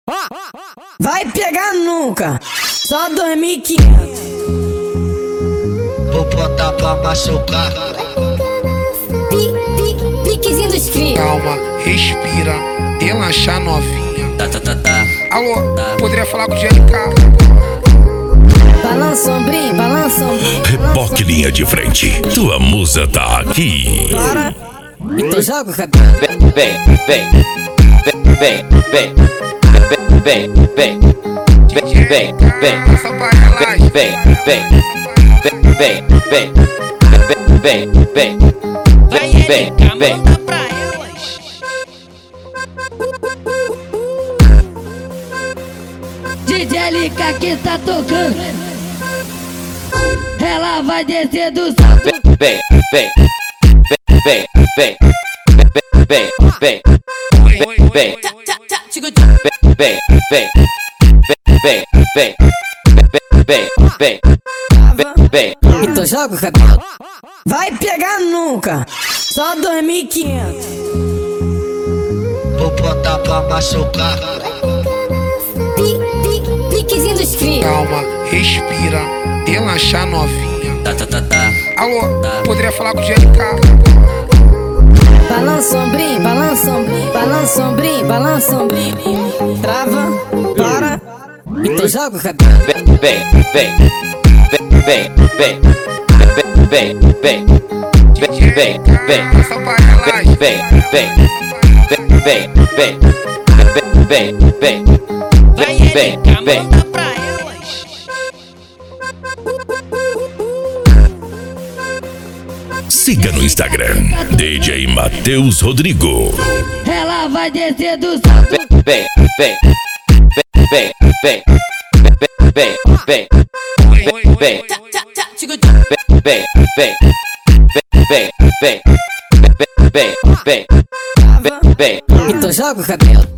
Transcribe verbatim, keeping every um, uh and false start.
Vai pegar nunca, só dois mil e quinhentos. Vou botar pra machucar. Piquezinho dos cria. Calma, respira, relaxa novinha. Tá, tá, tá, tá. Alô, tá. Poderia falar com o G L K? Balança ombrinho, balança ombrinho. Reboque linha de frente, tua musa tá aqui. Bora, então joga o cabelo. Vem, vem, vem, vem, vem, vem, vem, vem, vem, vem, Essa barrelagem. vem, vem, vem, vem, vem, vem, vem, vem, vem. D J L K que tá tocando. Ela vai descer do salto. Vem, vem, vem, vem, vem, vem, vem, vem, vem, vem, vem, vem, vem, vem, vem, vem. Então joga o cabelo. Vai pegar nunca, só dois mil e quinhentos. Vou botar pra machucar. Piquezinho dos cria. Calma, respira, relaxa novinha. Tá, tá, tá, tá. Alô, poderia falar com o G L K? Balança ombrinho, balança ombrinho, balança ombrinho, balança ombrinho. Trava, para, então joga o cabelo. Vem, vem, vem, vem, vem, vem, vem, vem, vem, vem, Essa barrelagem. vem, vem, vem, vem, vem, vem, vem, vem, vem. Siga no Instagram, D J Matheus Rodrigo. Ela vai descer do salto. Vem, vem, vem, vem, vem, vem, vem, vem, vem, vem, vem, vem, vem, vem, vem, vem, vem, vem. Então joga o cabelo.